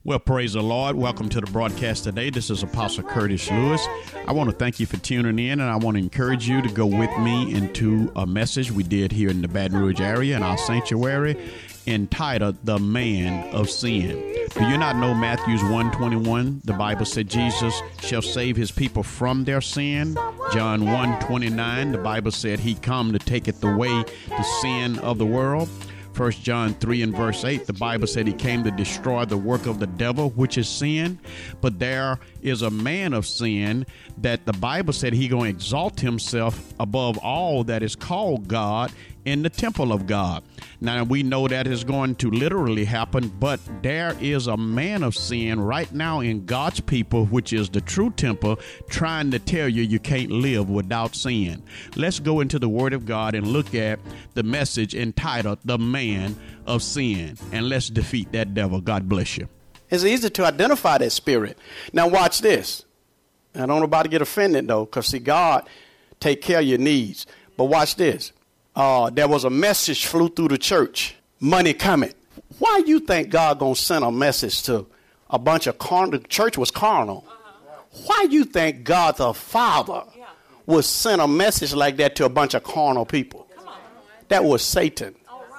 Well, praise the Lord. Welcome to the broadcast today. This is Apostle Curtis Lewis. I want to thank you for tuning in, and I want to encourage you to go with me into a message we did here in the Baton Rouge area in our sanctuary entitled The Man of Sin. Do you not know Matthew 1:21? The Bible said Jesus shall save his people from their sin. John 1:29, the Bible said he come to taketh away the sin of the world. 1 John 3 and verse 8, the Bible said he came to destroy the work of the devil, which is sin. But there is a man of sin that the Bible said he going to exalt himself above all that is called God in the temple of God. Now, we know that is going to literally happen, but there is a man of sin right now in God's people, which is the true temple, trying to tell you you can't live without sin. Let's go into the Word of God and look at the message entitled The Man of Sin, and let's defeat that devil. God bless you. It's easy to identify that spirit. Now watch this. I don't know about to get offended, though, because, see, God take care of your needs. But watch this. There was a message flew through the church. Money coming. Why you think God gonna send a message to a bunch of carnal? The church was carnal. Why you think God the Father would send a message like that to a bunch of carnal people? That was Satan.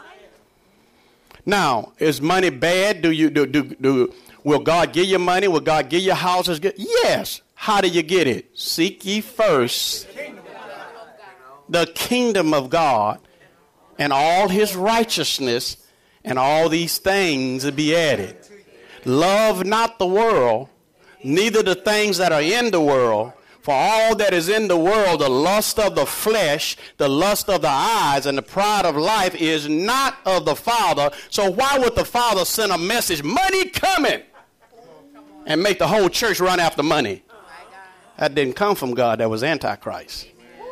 Now, is money bad? Will God give you money? Will God give you houses? Yes. How do you get it? Seek ye first the kingdom of God and all his righteousness, and all these things will be added. Love not the world, neither the things that are in the world. For all that is in the world, the lust of the flesh, the lust of the eyes, and the pride of life is not of the Father. So why would the Father send a message, money coming, and make the whole church run after money? That didn't come from God. That was Antichrist.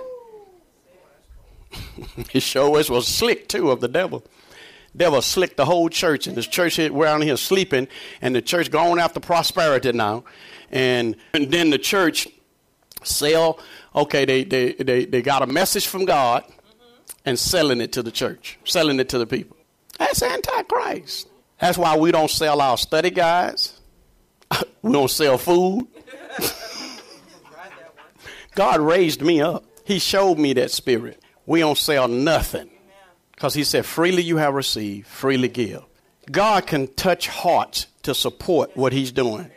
His show was slick, too, of the devil. Devil slicked the whole church, and this church around here sleeping, and the church going after prosperity now. And then the church they got a message from God and selling it to the church, selling it to the people. That's Antichrist. That's why we don't sell our study guides. We don't sell food. God raised me up. He showed me that spirit. We don't sell nothing, because he said, freely you have received, freely give. God can touch hearts to support what he's doing.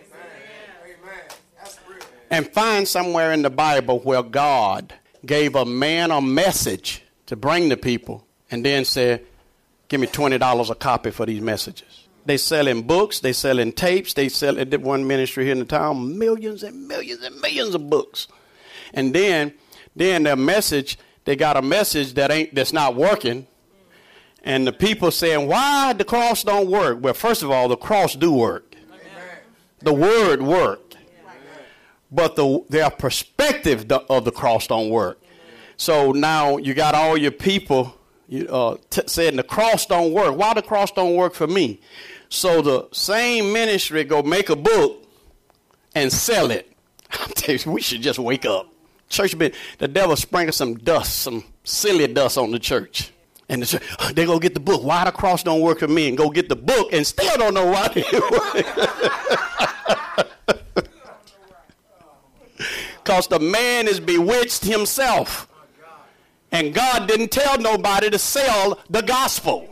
And find somewhere in the Bible where God gave a man a message to bring to people and then said, give me $20 a copy for these messages. They selling books, they selling tapes, they sell at one ministry here in the town, millions and millions and millions of books. And then their message, they got a message that's not working. And the people saying, why the cross don't work? Well, first of all, the cross do work. Amen. The word worked. But their perspective of the cross don't work. So now you got all your people saying the cross don't work. Why the cross don't work for me? So the same ministry go make a book and sell it. I'm telling you, we should just wake up. The devil sprinkled some dust, some silly dust on the church. And the church, they go get the book. Why the cross don't work for me? And go get the book and still don't know why it works. Because the man is bewitched himself. And God didn't tell nobody to sell the gospel.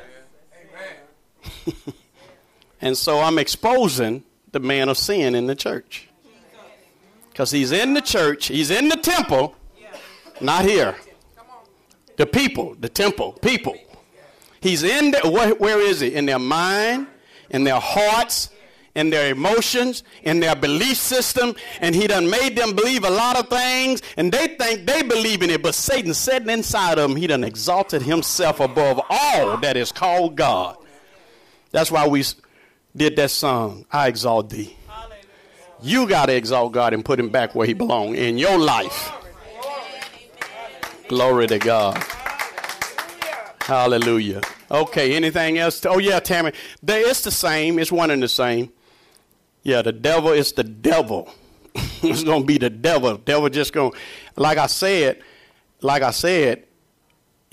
And so I'm exposing the man of sin in the church. Because he's in the church, he's in the temple, not here. The people, the temple, people. He's in where is he? In their mind, in their hearts, in their emotions, in their belief system. And he done made them believe a lot of things, and they think they believe in it. But Satan sitting inside of them, he done exalted himself above all that is called God. That's why we did that song, I Exalt Thee. You got to exalt God and put him back where he belongs in your life. Glory to God. Hallelujah. Okay, anything else? Oh, yeah, Tammy. It's the same. It's one and the same. Yeah, the devil is the devil. It's going to be the devil. Devil just going, like I said,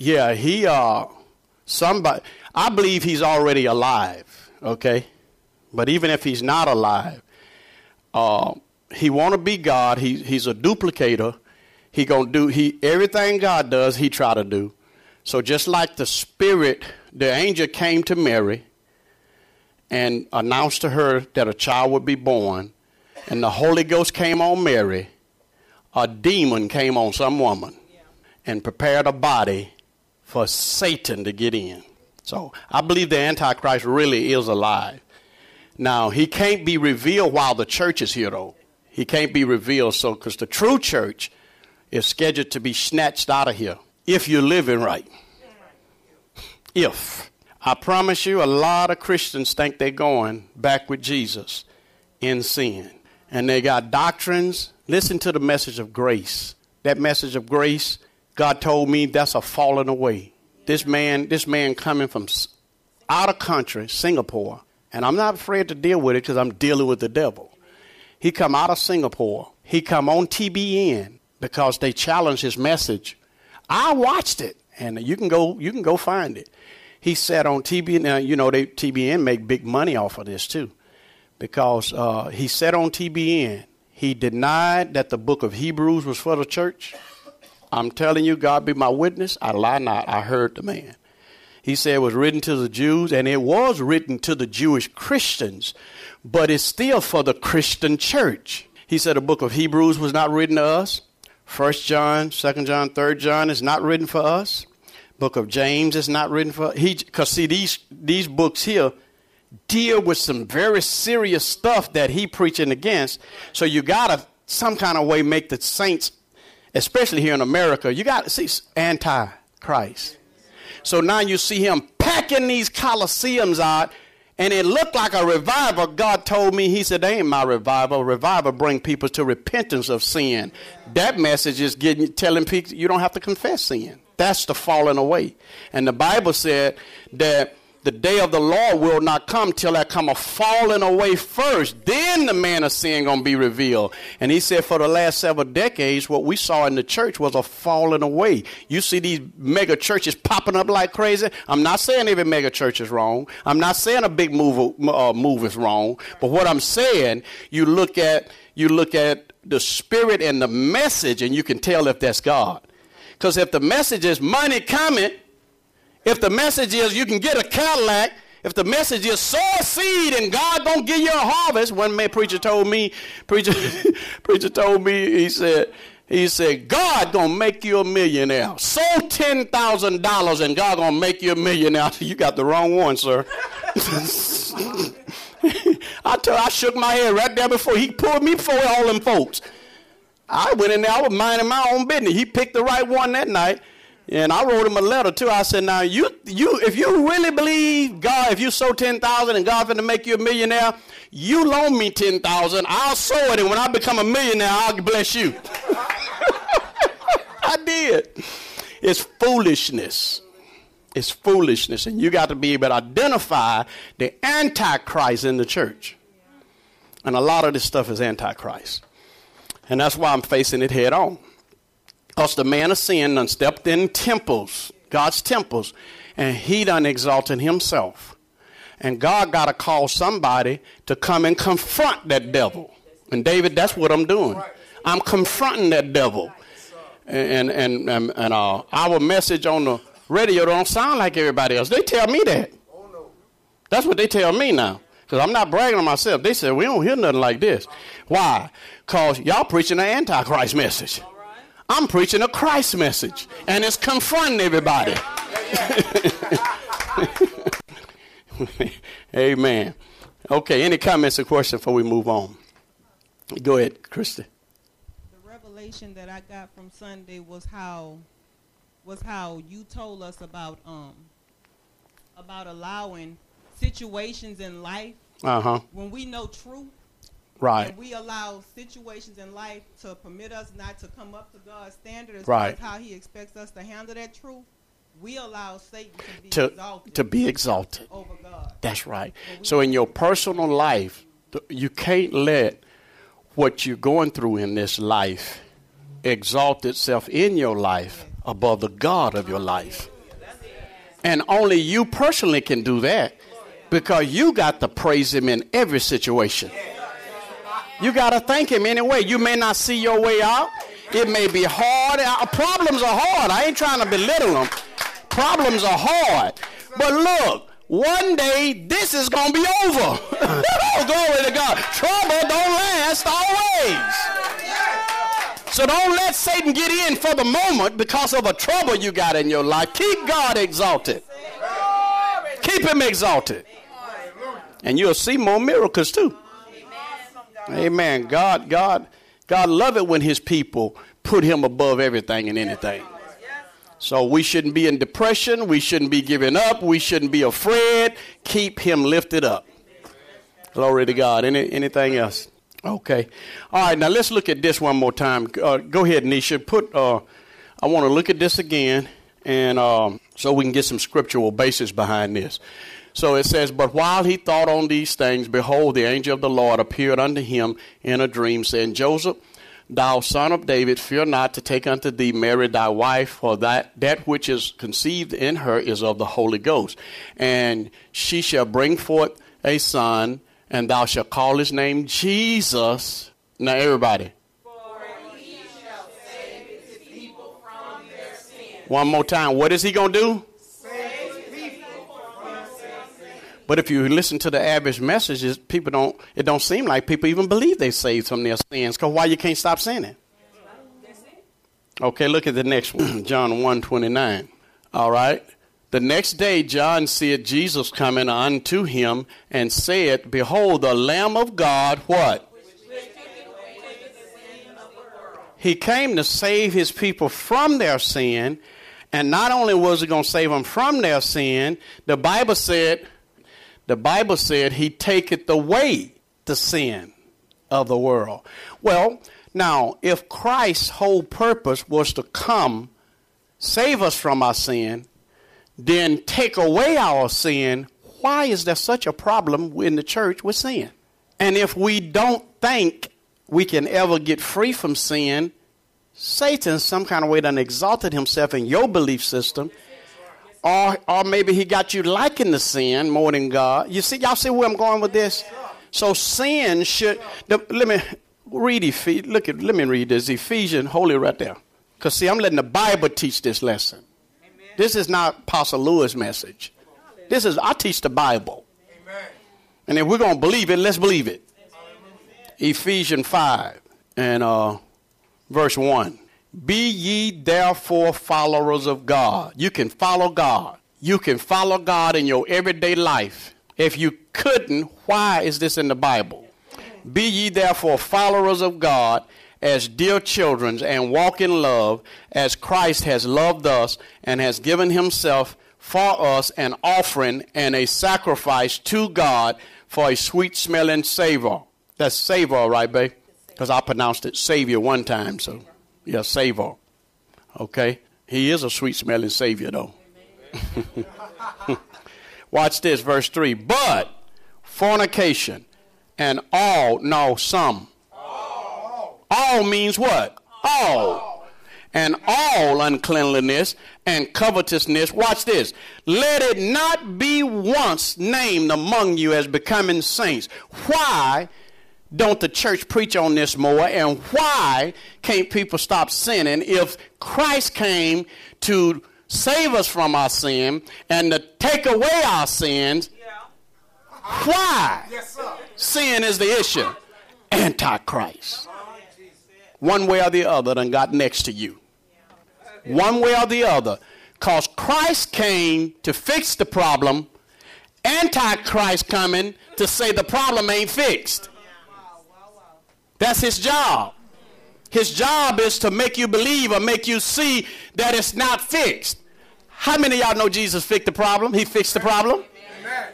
yeah, somebody, I believe he's already alive, okay? But even if he's not alive, he want to be God. He's a duplicator. He gonna do everything God does. He try to do. So just like the Spirit, the angel came to Mary and announced to her that a child would be born, and the Holy Ghost came on Mary, a demon came on some woman and prepared a body for Satan to get in. So I believe the Antichrist really is alive. Now, he can't be revealed while the church is here, though. He can't be revealed because the true church is scheduled to be snatched out of here if you're living right. If. I promise you, a lot of Christians think they're going back with Jesus in sin. And they got doctrines. Listen to the message of grace. That message of grace, God told me that's a falling away. This man coming from out of country, Singapore, and I'm not afraid to deal with it because I'm dealing with the devil. He come out of Singapore. He come on TBN because they challenged his message. I watched it, and you can go find it. He said on TBN. Now, TBN make big money off of this too, because he said on TBN he denied that the book of Hebrews was for the church. I'm telling you, God be my witness. I lie not. I heard the man. He said it was written to the Jews, and it was written to the Jewish Christians, but it's still for the Christian church. He said the book of Hebrews was not written to us. 1 John, 2 John, 3 John is not written for us. Book of James is not written for us. Because see, these books here deal with some very serious stuff that he preaching against. So you got to some kind of way make the saints, especially here in America, you got to see anti-Christ. So now you see him packing these coliseums out, and it looked like a revival. God told me, he said, they ain't my revival. Revival bring people to repentance of sin. That message is telling people you don't have to confess sin. That's the falling away. And the Bible said that the day of the Lord will not come till there come a falling away first. Then the man of sin going to be revealed. And he said for the last several decades, what we saw in the church was a falling away. You see these mega churches popping up like crazy. I'm not saying every mega church is wrong. I'm not saying a big move is wrong. But what I'm saying, you look at the spirit and the message, and you can tell if that's God. Because if the message is money coming, if the message is you can get a Cadillac, if the message is sow a seed and God gonna give you a harvest, one man preacher told me, he said, God gonna make you a millionaire. Sow $10,000 and God gonna make you a millionaire. You got the wrong one, sir. I shook my head right there before he pulled me before all them folks. I went in there, I was minding my own business. He picked the right one that night. And I wrote him a letter too. I said, now you if you really believe God, if you sow 10,000 and God's going to make you a millionaire, you loan me 10,000. I'll sow it, and when I become a millionaire, I'll bless you. I did. It's foolishness. It's foolishness, and you got to be able to identify the Antichrist in the church. And a lot of this stuff is Antichrist. And that's why I'm facing it head on. Because the man of sin done stepped in temples, God's temples, and he done exalted himself. And God got to call somebody to come and confront that devil. And David, that's what I'm doing. I'm confronting that devil. And our message on the radio don't sound like everybody else. They tell me that. That's what they tell me now. Because I'm not bragging on myself. They said, we don't hear nothing like this. Why? Because y'all preaching an Antichrist message. I'm preaching a Christ message. And it's confronting everybody. Amen. Okay, any comments or questions before we move on? Go ahead, Christy. The revelation that I got from Sunday was how you told us about allowing situations in life when we know truth. Right. And we allow situations in life to permit us not to come up to God's standard as right. far as how he expects us to handle that truth. We allow Satan to be exalted over God. That's right. So in your personal life, you can't let what you're going through in this life exalt itself in your life above the God of your life. And only you personally can do that. Because you got to praise him in every situation. You got to thank him anyway. You may not see your way out. It may be hard. Problems are hard. I ain't trying to belittle them. Problems are hard. But look, one day this is going to be over. Oh, glory to God. Trouble don't last always. So don't let Satan get in for the moment because of a trouble you got in your life. Keep God exalted. Keep him exalted. And you'll see more miracles too. Amen. God love it when his people put him above everything and anything. So we shouldn't be in depression. We shouldn't be giving up. We shouldn't be afraid. Keep him lifted up. Glory to God. Anything else? Okay. All right. Now let's look at this one more time. Go ahead, Nisha. I want to look at this again, and so we can get some scriptural basis behind this. So it says, but while he thought on these things, behold, the angel of the Lord appeared unto him in a dream, saying, Joseph, thou son of David, fear not to take unto thee Mary thy wife, for that which is conceived in her is of the Holy Ghost. And she shall bring forth a son, and thou shalt call his name Jesus. Now everybody. For he shall save his people from their sins. One more time. What is he going to do? But if you listen to the average messages, it don't seem like people even believe they saved from their sins. Because why you can't stop sinning? Okay, look at the next one. John 1:29. All right. The next day John said Jesus coming unto him and said, behold, the Lamb of God, what? He came to save his people from their sin. And not only was he going to save them from their sin, the Bible said he taketh away the sin of the world. Well, now, if Christ's whole purpose was to come, save us from our sin, then take away our sin, why is there such a problem in the church with sin? And if we don't think we can ever get free from sin, Satan some kind of way done exalted himself in your belief system. Or maybe he got you liking the sin more than God. Y'all see where I'm going with this? So sin should, let me read this. Ephesians, hold it right there. Because see, I'm letting the Bible teach this lesson. This is not Pastor Lewis' message. I teach the Bible. And if we're going to believe it, let's believe it. Ephesians 5 and verse 1. Be ye therefore followers of God. You can follow God. You can follow God in your everyday life. If you couldn't, why is this in the Bible? Be ye therefore followers of God as dear children, and walk in love as Christ has loved us and has given himself for us an offering and a sacrifice to God for a sweet smelling savor. That's savor, right, babe? Because I pronounced it Savior one time, so. Yeah, Savior. Okay. He is a sweet smelling Savior, though. Watch this, verse 3. But fornication and some. All means what? All. And all uncleanliness and covetousness. Watch this. Let it not be once named among you as becoming saints. Why don't the church preach on this more? And why can't people stop sinning if Christ came to save us from our sin and to take away our sins? Why? Sin is the issue. Antichrist. One way or the other done got next to you. One way or the other. Because Christ came to fix the problem. Antichrist coming to say the problem ain't fixed. That's his job. His job is to make you believe or make you see that it's not fixed. How many of y'all know Jesus fixed the problem? He fixed the problem. Amen.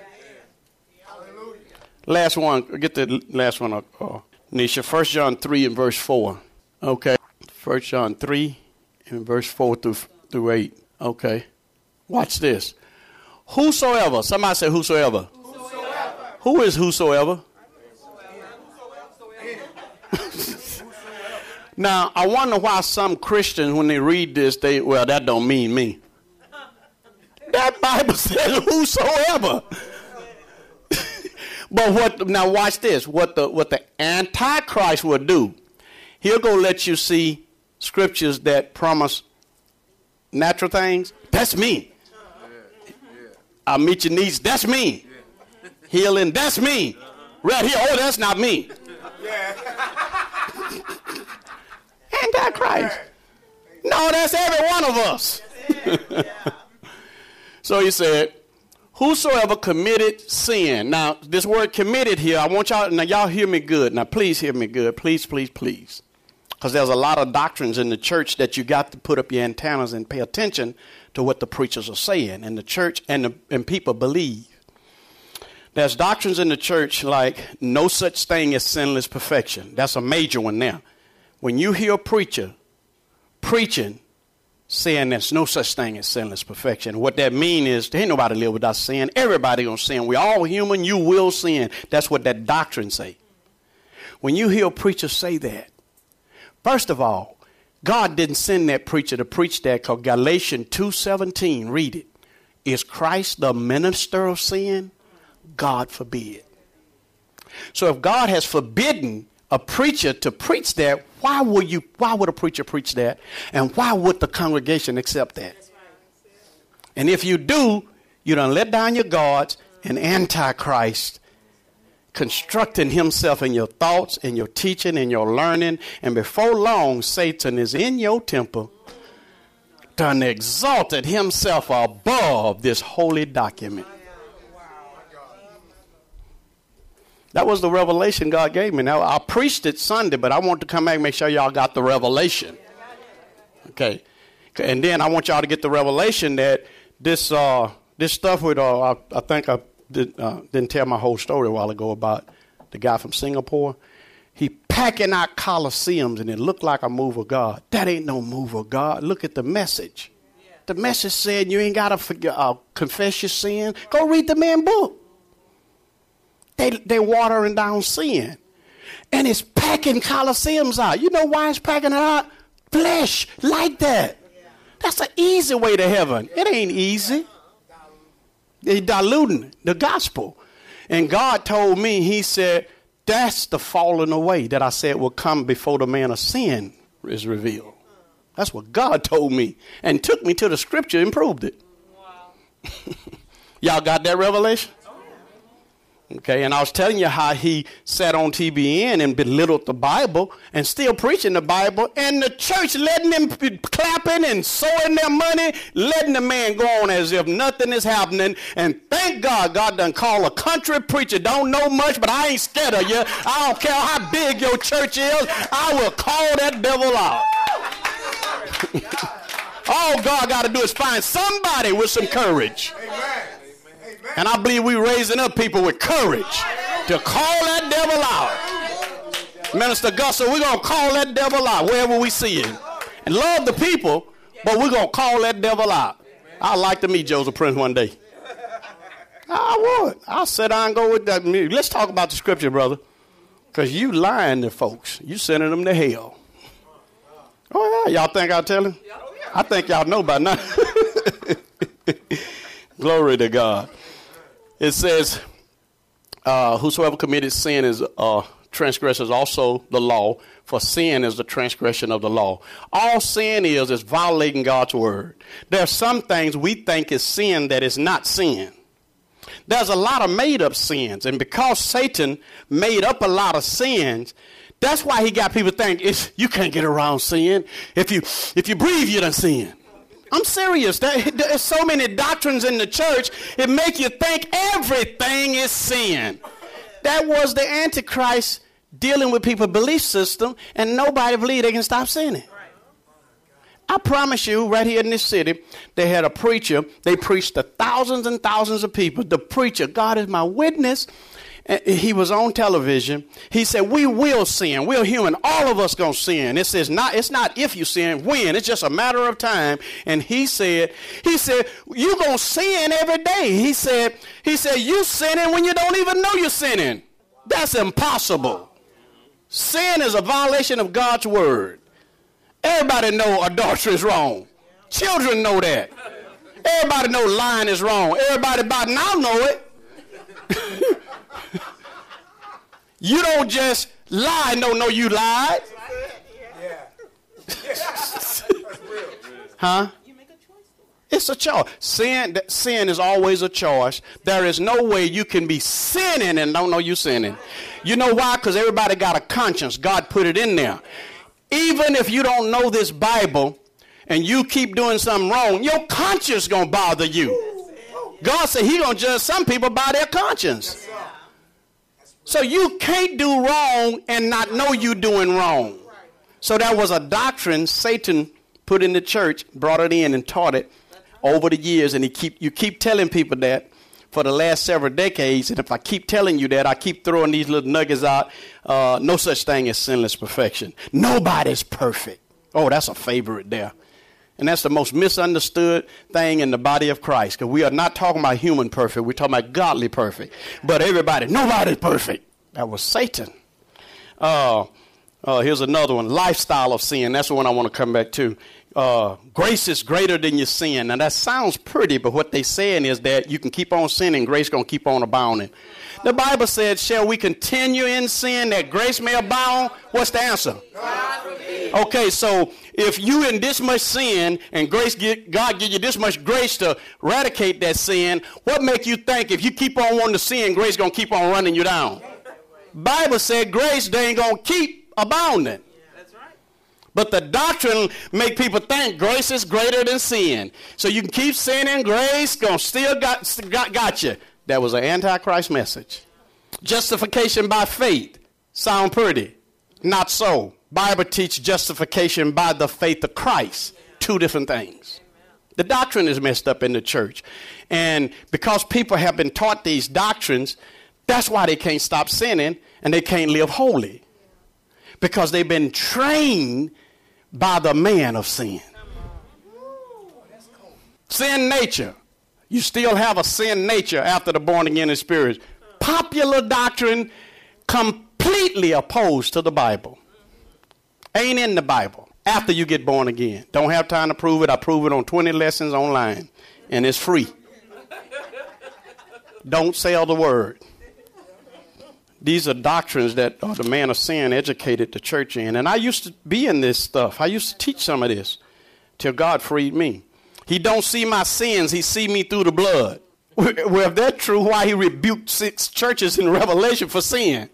Last one. Get the last one, Nisha. 1 John 3 and verse 4. Okay. 1 John 3 and verse 4 through 8. Okay. Watch this. Whosoever. Somebody say whosoever. Whosoever. Who is whosoever? Now, I wonder why some Christians, when they read this, that don't mean me. That Bible says whosoever. But now watch this. What the Antichrist will do, he'll go let you see scriptures that promise natural things. That's me. I'll meet your needs. That's me. Healing. That's me. Right here. Oh, that's not me. Antichrist. No, that's every one of us. So he said, whosoever committed sin. Now, this word committed here, I want y'all, now y'all hear me good. Now, please hear me good. Please, please, please. Because there's a lot of doctrines in the church that you got to put up your antennas and pay attention to what the preachers are saying. And the church and people believe. There's doctrines in the church like no such thing as sinless perfection. That's a major one now. When you hear a preacher preaching, saying there's no such thing as sinless perfection, what that means is there ain't nobody live without sin. Everybody gonna sin. We're all human. You will sin. That's what that doctrine say. When you hear a preacher say that, first of all, God didn't send that preacher to preach that, because Galatians 2:17, read it. Is Christ the minister of sin? God forbid. So if God has forbidden a preacher to preach that, why would a preacher preach that? And why would the congregation accept that? And if you do, you done let down your guards, and Antichrist constructing himself in your thoughts, in your teaching, in your learning, and before long, Satan is in your temple, done exalted himself above this holy document. That was the revelation God gave me. Now, I preached it Sunday, but I want to come back and make sure y'all got the revelation. Okay. And then I want y'all to get the revelation that this stuff with, I think I didn't tell my whole story a while ago about the guy from Singapore. He packing out coliseums, and it looked like a move of God. That ain't no move of God. Look at the message. The message said you ain't got to confess your sin. Go read the man's book. They watering down sin. And it's packing coliseums out. You know why it's packing it out? Flesh, like that. That's an easy way to heaven. It ain't easy. They're diluting the gospel. And God told me, he said, that's the falling away that I said will come before the man of sin is revealed. That's what God told me. And took me to the scripture and proved it. Wow. Y'all got that revelation? Okay, and I was telling you how he sat on TBN and belittled the Bible and still preaching the Bible, and the church letting them clapping and sowing their money, letting the man go on as if nothing is happening. And thank God, God done call a country preacher, don't know much, but I ain't scared of you. I don't care how big your church is, I will call that devil out. All God got to do is find somebody with some courage. Amen. And I believe we're raising up people with courage to call that devil out. Minister Gusser, we're going to call that devil out wherever we see him. And love the people, but we're going to call that devil out. I'd like to meet Joseph Prince one day. I would. I'll sit down and go with that. Let's talk about the scripture, brother. Because you lying to folks. You sending them to hell. Oh, yeah. Y'all think I'll tell him? I think y'all know by now. Glory to God. It says, whosoever committed sin is transgresses also the law, for sin is the transgression of the law. All sin is violating God's word. There are some things we think is sin that is not sin. There's a lot of made-up sins, and because Satan made up a lot of sins, that's why he got people think you can't get around sin. If you breathe, you done sin. I'm serious. There's so many doctrines in the church, it make you think everything is sin. That was the Antichrist dealing with people's belief system, and nobody believed they can stop sinning. I promise you, right here in this city, they had a preacher. They preached to thousands and thousands of people. The preacher, God is my witness, he was on television. He said, we will sin. We're human. All of us going to sin. It says it's not if you sin, when. It's just a matter of time. And he said, you're going to sin every day. He said, you sinning when you don't even know you're sinning. That's impossible. Sin is a violation of God's word. Everybody know adultery is wrong. Children know that. Everybody know lying is wrong. Everybody by now know it. You don't just lie and don't know you lied. Huh? It's a choice. Sin is always a choice. There is no way you can be sinning and don't know you're sinning. You know why? Because everybody got a conscience. God put it in there. Even if you don't know this Bible and you keep doing something wrong, your conscience going to bother you. God said he going to judge some people by their conscience. So you can't do wrong and not know you doing wrong. So that was a doctrine Satan put in the church, brought it in and taught it over the years. And you keep telling people that for the last several decades. And if I keep telling you that, I keep throwing these little nuggets out. No such thing as sinless perfection. Nobody's perfect. Oh, that's a favorite there. And that's the most misunderstood thing in the body of Christ. Because we are not talking about human perfect. We're talking about godly perfect. But nobody's perfect. That was Satan. Here's another one. Lifestyle of sin. That's the one I want to come back to. Grace is greater than your sin. Now, that sounds pretty, but what they're saying is that you can keep on sinning, grace going to keep on abounding. The Bible said, shall we continue in sin that grace may abound? What's the answer? Okay, so if you in this much sin and God give you this much grace to eradicate that sin, what make you think if you keep on wanting to sin, grace going to keep on running you down? Bible said grace, they ain't going to keep abounding. But the doctrine make people think grace is greater than sin. So you can keep sinning, grace gonna still got you. That was an antichrist message. Justification by faith. Sound pretty? Not so. Bible teach justification by the faith of Christ. Two different things. The doctrine is messed up in the church. And because people have been taught these doctrines, that's why they can't stop sinning and they can't live holy. Because they've been trained by the man of sin. Sin nature. You still have a sin nature after the born again spirit. Popular doctrine completely opposed to the Bible. Ain't in the Bible after you get born again. Don't have time to prove it. I prove it on 20 lessons online. And it's free. Don't sell the word. These are doctrines that the man of sin educated the church in. And I used to be in this stuff. I used to teach some of this till God freed me. He don't see my sins. He see me through the blood. Well, if that's true, why he rebuked 6 churches in Revelation for sin?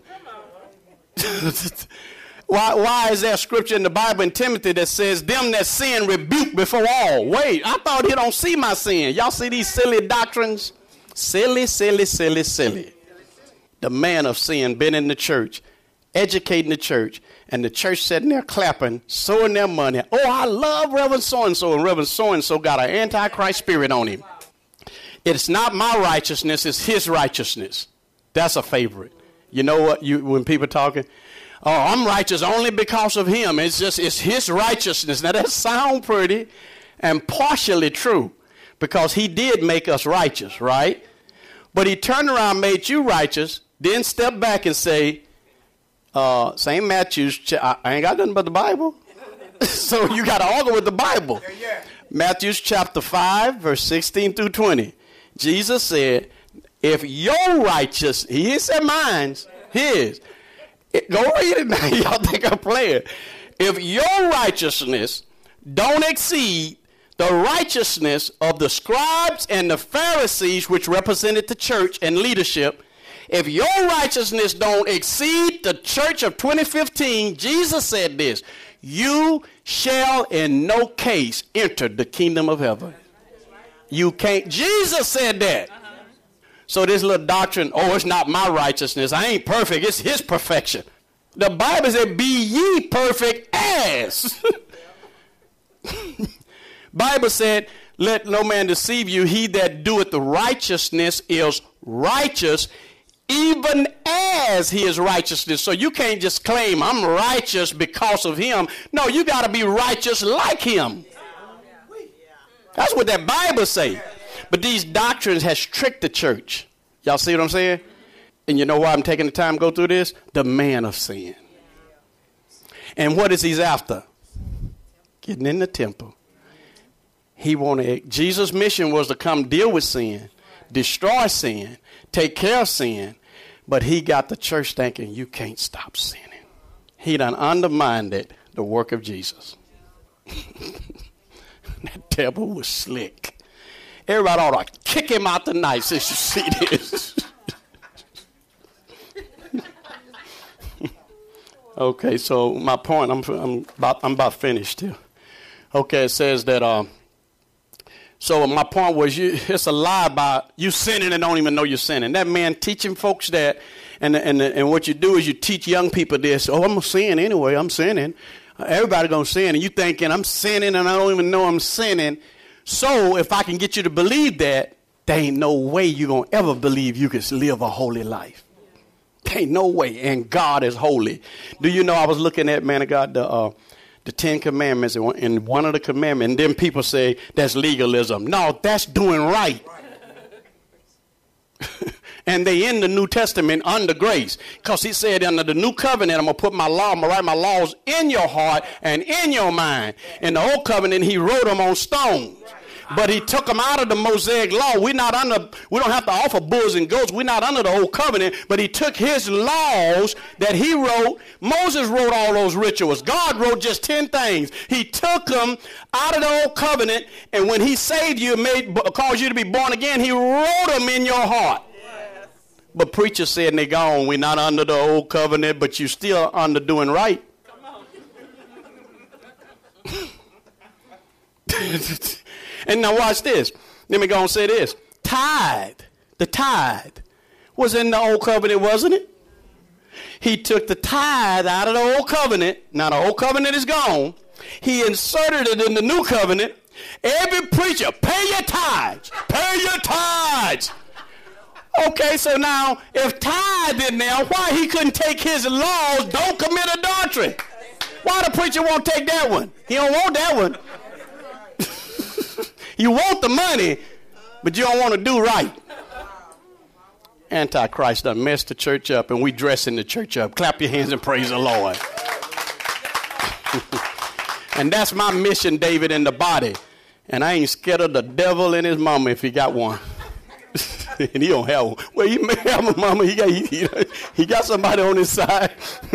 Why is there scripture in the Bible in Timothy that says, them that sin rebuke before all? Wait, I thought he don't see my sin. Y'all see these silly doctrines? Silly, silly, silly, silly. The man of sin been in the church, educating the church, and the church sitting there clapping, sowing their money. Oh, I love Reverend so-and-so, and Reverend so-and-so got an antichrist spirit on him. It's not my righteousness, it's his righteousness. That's a favorite. You know what, when people talking, oh, I'm righteous only because of him. It's his righteousness. Now, that sounds pretty and partially true because he did make us righteous, right? But he turned around and made you righteous, then step back and say, St. Matthew's, I ain't got nothing but the Bible. So you got to argue with the Bible. Yeah. Matthew's chapter 5, verse 16 through 20. Jesus said, if your righteous, he didn't say mine's, his. Go read it now. Y'all think I'm playing. If your righteousness don't exceed the righteousness of the scribes and the Pharisees, which represented the church and leadership, if your righteousness don't exceed the church of 2015, Jesus said this, you shall in no case enter the kingdom of heaven. You can't. Jesus said that. So this little doctrine, oh, it's not my righteousness. I ain't perfect. It's his perfection. The Bible said, be ye perfect as. Bible said, let no man deceive you. He that doeth the righteousness is righteous, even as he is righteousness. So you can't just claim I'm righteous because of him. No, you got to be righteous like him. That's what that Bible say. But these doctrines has tricked the church. Y'all see what I'm saying? And you know why I'm taking the time to go through this? The man of sin. And what is he after? Getting in the temple. Jesus' mission was to come deal with sin, destroy sin, take care of sin. But he got the church thinking, you can't stop sinning. He done undermined the work of Jesus. That devil was slick. Everybody ought to kick him out tonight since you see this. Okay, so my point, I'm about finished here. Okay, it says that, so my point was, it's a lie about you sinning and don't even know you're sinning. That man teaching folks that, and what you do is you teach young people this, I'm going to sin anyway, I'm sinning. Everybody going to sin, and you thinking, I'm sinning and I don't even know I'm sinning. So if I can get you to believe that, there ain't no way you're going to ever believe you can live a holy life. Ain't no way, and God is holy. Do you know I was looking at, man of God, the 10 Commandments, and one of the commandments, and then people say that's legalism. No, that's doing right. And they in the New Testament under grace, because he said under the new covenant, I'm going to put my law, I'm going to write my laws in your heart and in your mind. In the old covenant, he wrote them on stones. But he took them out of the Mosaic law. We don't have to offer bulls and goats. We're not under the old covenant. But he took his laws that he wrote. Moses wrote all those rituals. God wrote just 10 things. He took them out of the old covenant. And when he saved you and caused you to be born again, he wrote them in your heart. Yes. But preachers said they're gone. We're not under the old covenant, but you're still under doing right. Come on. And now watch this. Let me go and say this. The tithe was in the old covenant, wasn't it? He took the tithe out of the old covenant. Now the old covenant is gone. He inserted it in the new covenant. Every preacher, pay your tithes. Pay your tithes. Okay, so now if tithe in there, why he couldn't take his laws, don't commit adultery? Why the preacher won't take that one? He don't want that one. You want the money, but you don't want to do right. Antichrist done messed the church up, and we dressing the church up. Clap your hands and praise the Lord. And that's my mission, David, in the body. And I ain't scared of the devil and his mama if he got one. And he don't have one. Well, he may have a mama. He got somebody on his side.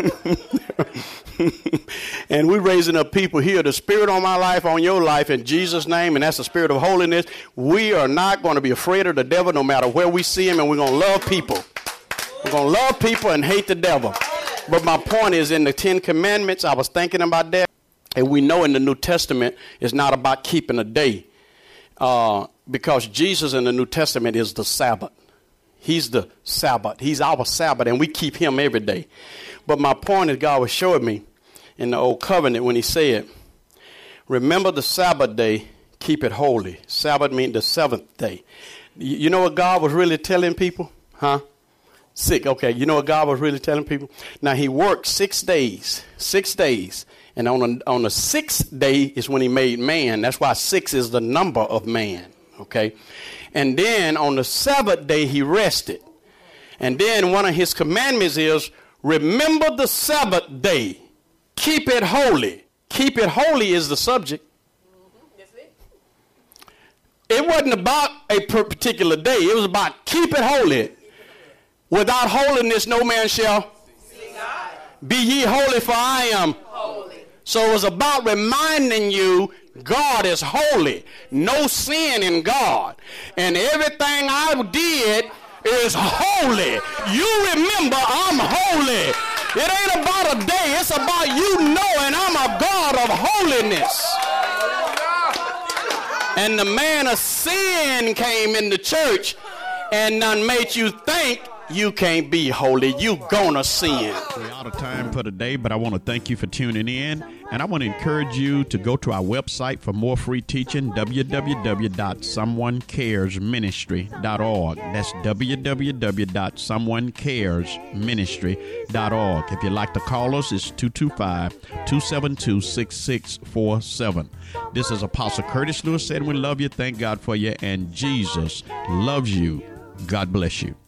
And we're raising up people here. The spirit on my life, on your life, in Jesus' name, and that's the spirit of holiness. We are not going to be afraid of the devil no matter where we see him, and we're going to love people. We're going to love people and hate the devil. But my point is, in the 10 Commandments, I was thinking about that, and we know in the New Testament it's not about keeping a day, because Jesus in the New Testament is the Sabbath. He's the Sabbath. He's our Sabbath, and we keep him every day. But my point is, God was showing me in the old covenant when he said, remember the Sabbath day, keep it holy. Sabbath means the seventh day. You know what God was really telling people? Huh? Okay, you know what God was really telling people? Now, he worked 6 days. And on the sixth day is when he made man. That's why 6 is the number of man. Okay? And then on the seventh day, he rested. And then one of his commandments is, remember the Sabbath day. Keep it holy. Keep it holy is the subject. It wasn't about a particular day. It was about keep it holy. Without holiness, no man shall see God. Be ye holy, for I am holy. So it was about reminding you God is holy. No sin in God. And everything I did is holy. You remember I'm holy. It ain't about a day. It's about you knowing I'm a God of holiness. And the man of sin came in the church and done made you think you can't be holy. You gonna sin. We're out of time for today, but I want to thank you for tuning in. And I want to encourage you to go to our website for more free teaching, www.someonecaresministry.org. That's www.someonecaresministry.org. If you'd like to call us, it's 225-272-6647. This is Apostle Curtis Lewis saying we love you, thank God for you, and Jesus loves you. God bless you.